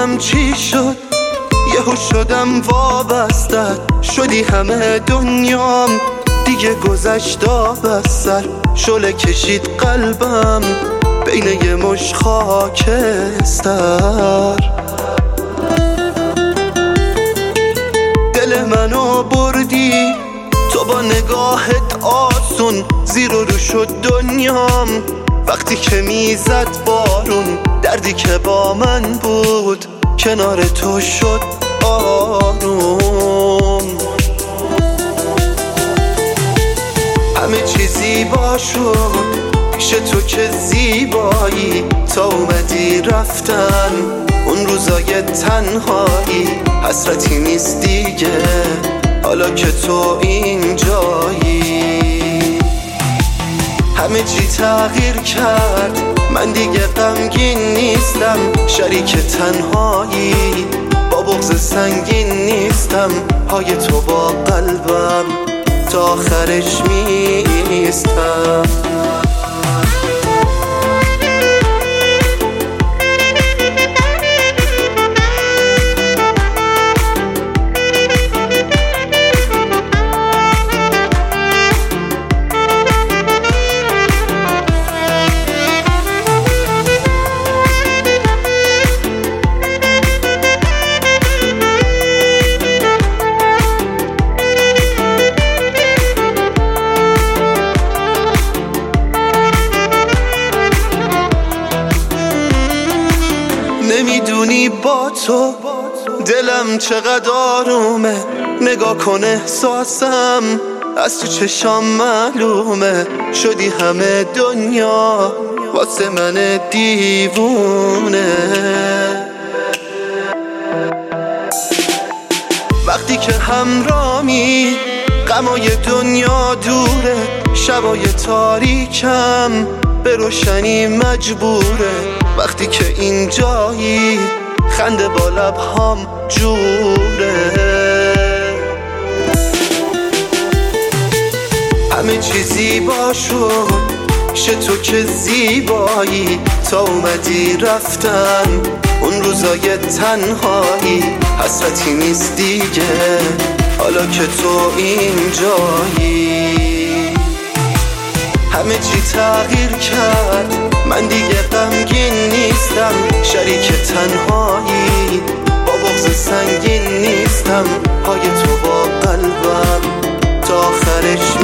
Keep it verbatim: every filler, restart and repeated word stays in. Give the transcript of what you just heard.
نمیدونم چی شد، یهو شدم وابستت، شدی همه دنیام، دیگه گذشت آب از سر، شعله کشید قلبم بین یه مش خاکستر. دل منو بردی تو با نگاهت آسون، زیر و رو شد دنیام وقتی که میزد بارون، دردی که با من بود کنار تو شد آروم. همه چی زیبا شد پیش تو که زیبایی، تا اومدی رفتن اون روزای تنهایی، حسرتی نیست دیگه حالا که تو اینجایی. همه چی تغییر کرد، من دیگه غمگین نیستم، شریک تنهایی با بغض سنگین نیستم، پای تو با قلبم تا آخرش میستم. نمیدونی با تو دلم چقدر آرومه، نگاه کن احساسم از تو چشام معلومه، شدی همه دنیا واسه من دیوونه. وقتی که همرامی غمای دنیا دوره، شبای تاریکم به روشنی مجبوره، وقتی که اینجایی خنده با لبهام جوره. همه چی زیبا شد پیش تو که زیبایی، تا اومدی رفتن اون روزای تنهایی، حسرتی نیست دیگه حالا که تو اینجایی. همه چی تغییر کرد، من دیگه غمگین نیستم، شریک تنهایی با بغض سنگین نیستم، پای تو با قلبم تا آخرش